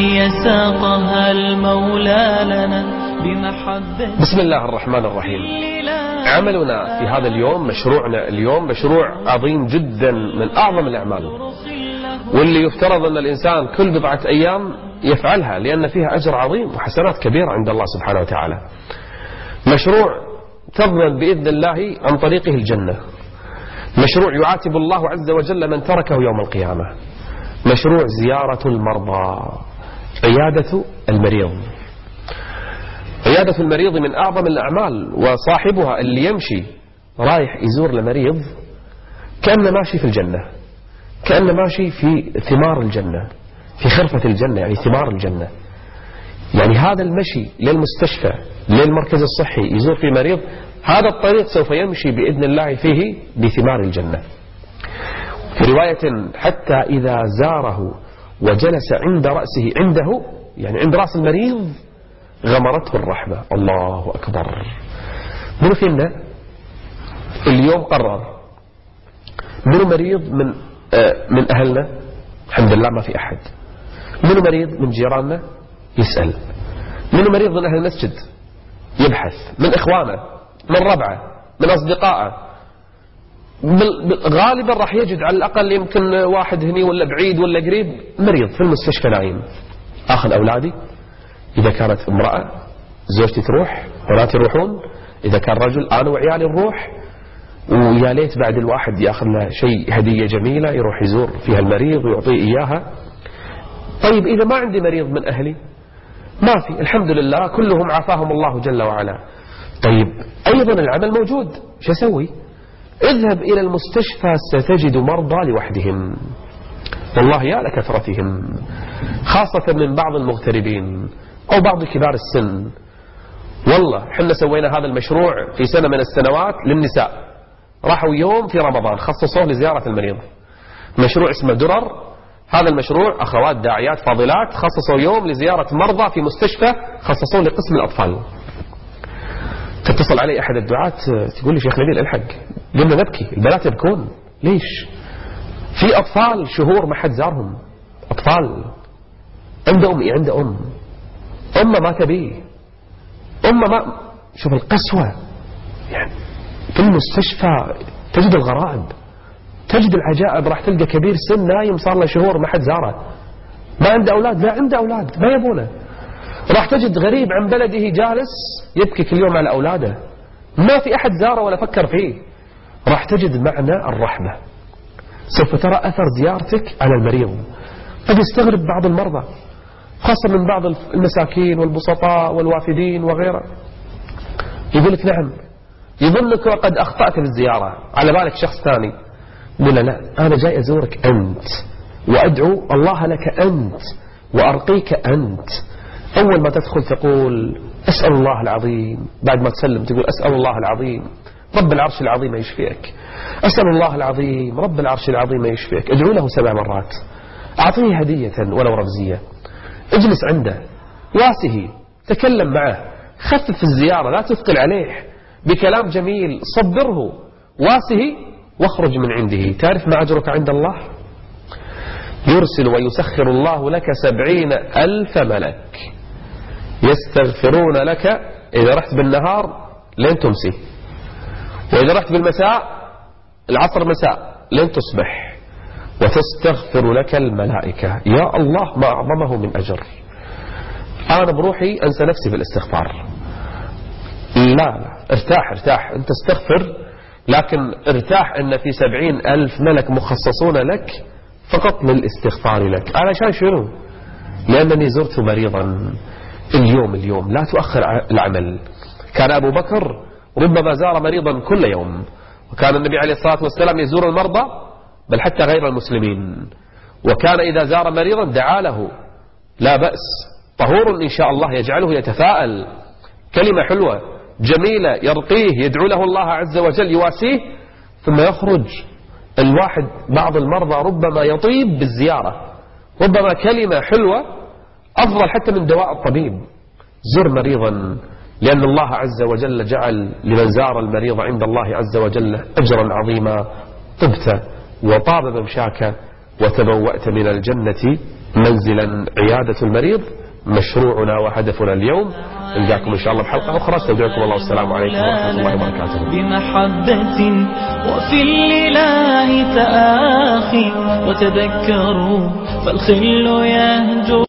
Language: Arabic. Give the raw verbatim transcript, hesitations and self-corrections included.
هي ساقها المولى لنا بمحبة. بسم الله الرحمن الرحيم. عملنا في هذا اليوم، مشروعنا اليوم مشروع عظيم جدا من أعظم الأعمال، واللي يفترض أن الإنسان كل بضعة أيام يفعلها، لأن فيها أجر عظيم وحسنات كبيرة عند الله سبحانه وتعالى. مشروع تضمن بإذن الله عن طريقه الجنة، مشروع يعاتب الله عز وجل من تركه يوم القيامة، مشروع زيارة المرضى، عيادة المريض. عيادة المريض من أعظم الأعمال، وصاحبها اللي يمشي رايح يزور المريض كأنه ماشي في الجنة، كأنه ماشي في ثمار الجنة، في خرفة الجنة، يعني ثمار الجنة. يعني هذا المشي للمستشفى للمركز الصحي يزور فيه مريض، هذا الطريق سوف يمشي بإذن الله فيه بثمار الجنة. في رواية حتى إذا زاره وجلس عند رأسه، عنده يعني عند رأس المريض، غمرته الرحمة. الله أكبر. منو فينا اليوم قرر؟ منو مريض من آه من أهلنا؟ الحمد لله ما في أحد. منو مريض من جيراننا؟ يسأل. منو مريض من أهل المسجد؟ يبحث. من إخوانه، من ربعه، من أصدقائه. غالبا راح يجد على الأقل يمكن واحد هني ولا بعيد ولا قريب مريض في المستشفى نايم. أخذ أولادي، إذا كانت امرأة زوجتي تروح، بناتي يروحون، إذا كان رجل أنا وعيالي نروح، ويا ليت بعد الواحد ياخذ له شيء هدية جميلة يروح يزور فيها المريض ويعطيه إياها. طيب إذا ما عندي مريض من أهلي، ما في، الحمد لله كلهم عافاهم الله جل وعلا. طيب أيضا العمل موجود، شو أسوي؟ اذهب إلى المستشفى ستجد مرضى لوحدهم، والله يا لكثرتهم، خاصة من بعض المغتربين أو بعض كبار السن. والله حنا سوينا هذا المشروع في سنة من السنوات للنساء، راحوا يوم في رمضان خصصوه لزيارة المريض، مشروع اسمه درر. هذا المشروع أخوات داعيات فاضلات خصصوا يوم لزيارة مرضى في مستشفى، خصصوه لقسم الأطفال. تتصل علي أحد الدعاة تقول لي شيخ نبيل الحق، قلنا نبكي، البنات يبكون. ليش؟ في أطفال شهور ما حد زارهم، أطفال عنده أم عنده أم أمه ما تبيه، أمه ما، شوف القسوة. يعني في المستشفى تجد الغرائب، تجد العجائب. راح تلقى كبير سن نايم صار له شهور ما حد زاره، ما عنده أولاد، لا عنده أولاد ما يبونه. راح تجد غريب عن بلده جالس يبكي كل يوم على أولاده، ما في أحد زاره ولا فكر فيه. راح تجد معنى الرحمة، سوف ترى أثر زيارتك على المريض. قد يستغرب بعض المرضى، خاصة من بعض المساكين والبسطاء والوافدين وغيره، يقول لك نعم، يظنك وقد أخطأت في الزيارة، على بالك شخص ثاني. قل لا، أنا جاي أزورك أنت، وأدعو الله لك أنت، وأرقيك أنت. أول ما تدخل تقول أسأل الله العظيم، بعد ما تسلم تقول أسأل الله العظيم رب العرش العظيم يشفيك، أسأل الله العظيم رب العرش العظيم يشفيك. ادعو له سبع مرات، أعطيه هدية ولو رمزية، اجلس عنده، واسه، تكلم معه، خفف الزيارة، لا تثقل عليه بكلام جميل، صبره، واسه، واخرج من عنده. تعرف ما أجرك عند الله؟ يرسل ويسخر الله لك سبعين ألف ملك يستغفرون لك إذا رحت بالنهار لين تمسي، وإذا رحت بالمساء العصر مساء لين تصبح، وتستغفر لك الملائكة. يا الله ما أعظمه من أجر. أنا بروحي أنسى نفسي بالاستغفار. لا لا ارتاح ارتاح، أنت استغفر، لكن ارتاح أن في سبعين ألف ملك مخصصون لك فقط للاستغفار لك. علشان شنو؟ لأنني زرت مريضا اليوم اليوم لا تؤخر العمل. كان أبو بكر ربما زار مريضا كل يوم، وكان النبي عليه الصلاة والسلام يزور المرضى بل حتى غير المسلمين، وكان إذا زار مريضا دعا له، لا بأس، طهور إن شاء الله يجعله يتفاءل، كلمة حلوة جميلة يرقيه، يدعو له الله عز وجل يواسيه، ثم يخرج الواحد. بعض المرضى ربما يطيب بالزيارة، ربما كلمة حلوة أفضل حتى من دواء الطبيب. زر مريضا، لأن الله عز وجل جعل لمن زار المريض عند الله عز وجل أجرا عظيما. طبت وطاب ممشاك وتبوأت من الجنة منزلا عيادة المريض مشروعنا وهدفنا اليوم. نلقاكم إن شاء الله بحلقة أخرى. استودعكم الله والسلام عليكم ورحمة الله وبركاته. بمحبة وفي الإله تآخي وتذكروا فالخل يهجو